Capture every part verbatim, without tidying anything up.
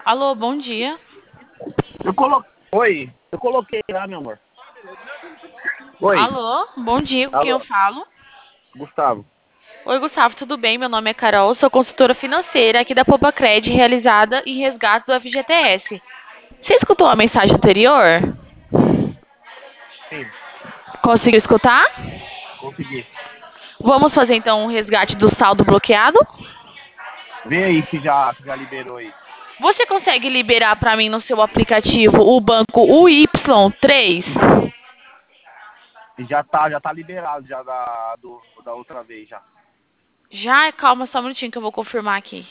Alô, bom dia. Eu coloquei. Oi, eu coloquei lá, meu amor. Oi, Alô, bom dia, com quem eu alô, falo? Gustavo. Oi, Gustavo, tudo bem? Meu nome é Carol, sou consultora financeira aqui da Popacred, realizada em resgate do F G T S. Você escutou a mensagem anterior? Sim, Conseguiu escutar? consegui. Vamos fazer então um resgate do saldo bloqueado? Vê aí se já, se já liberou aí. Você consegue liberar para mim no seu aplicativo o banco U Y três? E já tá, já tá liberado já da, do, da outra vez já. Já, calma só um minutinho que eu vou confirmar aqui.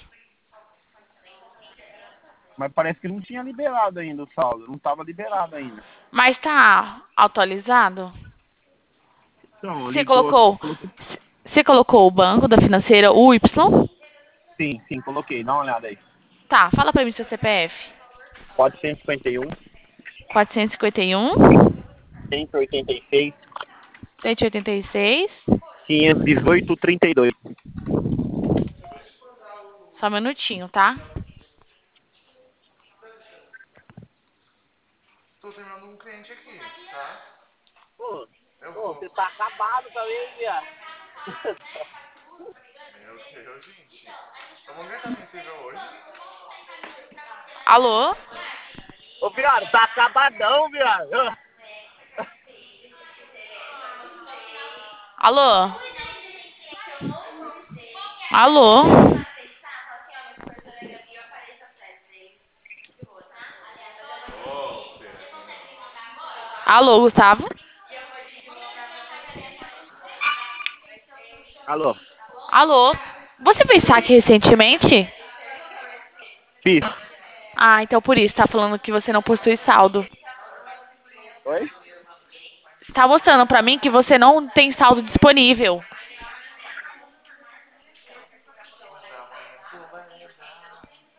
Mas parece que não tinha liberado ainda o saldo, não tava liberado ainda. Mas tá atualizado? Então, Você ligou, colocou, coloquei. você colocou o banco da financeira U Y? Sim, sim, coloquei, dá uma olhada aí. Tá, fala pra mim seu C P F. quatrocentos e cinquenta e um, quatrocentos e cinquenta e um, cento e oitenta e seis, cento e oitenta e seis. quinhentos e dezoito, trinta e dois. Só um minutinho, tá? Tô terminando um cliente aqui, tá? Pô, Eu pô, vou. você tá acabado também, viado. Meu Deus, gente. Eu vou ver tá sensível hoje. Alô? Ô, viado, tá acabadão, viado. Alô? Alô? Ô, Pedro. Alô, Gustavo? Alô, Alô? Você fez saque recentemente? fiz. Ah, então por isso, tá falando que você não possui saldo. Oi? Está mostrando pra mim que você não tem saldo disponível.